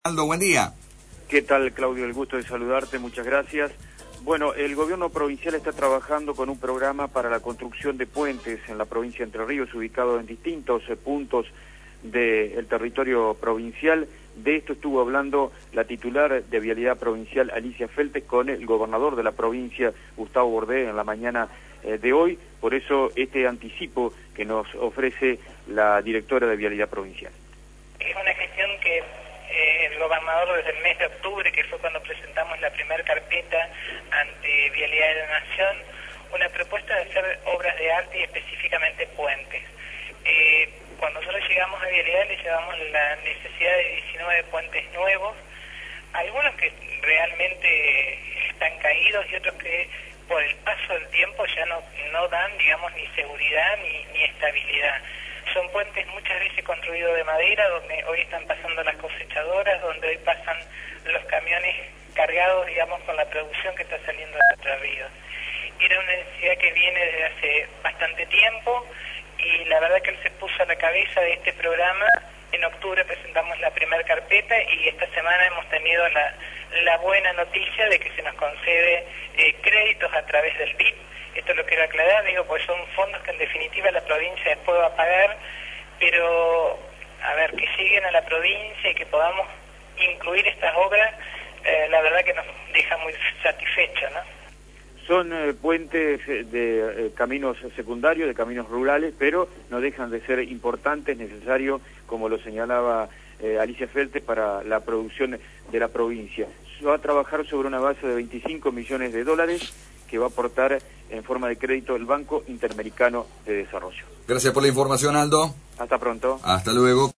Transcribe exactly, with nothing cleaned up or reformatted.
Aldo, buen día. ¿Qué tal, Claudio? El gusto de saludarte, muchas gracias. Bueno, el gobierno provincial está trabajando con un programa para la construcción de puentes en la provincia de Entre Ríos, ubicado en distintos eh, puntos del territorio provincial. De esto estuvo hablando la titular de Vialidad Provincial, Alicia Feltes, con el gobernador de la provincia, Gustavo Bordé, en la mañana eh, de hoy. Por eso este anticipo que nos ofrece la directora de Vialidad Provincial. Es una gestión que Eh, el gobernador desde el mes de octubre, que fue cuando presentamos la primera carpeta ante Vialidad de la Nación, una propuesta de hacer obras de arte y específicamente puentes. Eh, cuando nosotros llegamos a Vialidad le llevamos la necesidad de diecinueve puentes nuevos, algunos que realmente están caídos y otros que por el paso del tiempo ya no, no dan, digamos, ni seguridad ni, ni estabilidad. Son puentes muchas veces construidos de madera, donde hoy están pasando las cosechadoras, donde hoy pasan los camiones cargados, digamos, con la producción que está saliendo de Entre Ríos. Era una necesidad que viene desde hace bastante tiempo y la verdad que él se puso a la cabeza de este programa. En octubre presentamos la primera carpeta y esta semana hemos tenido la, la buena noticia de que se nos concede eh, créditos a través del B I P. Esto lo quiero aclarar, digo, pues son fondos que en definitiva la provincia después va a pagar, pero a ver, que lleguen a la provincia y que podamos incluir estas obras, eh, la verdad que nos deja muy satisfechos, ¿no? Son eh, puentes de eh, caminos secundarios, de caminos rurales, pero no dejan de ser importantes, necesarios, como lo señalaba eh, Alicia Feltes, para la producción de la provincia. Va a trabajar sobre una base de veinticinco millones de dólares que va a aportar en forma de crédito el Banco Interamericano de Desarrollo. Gracias por la información, Aldo. Hasta pronto. Hasta luego.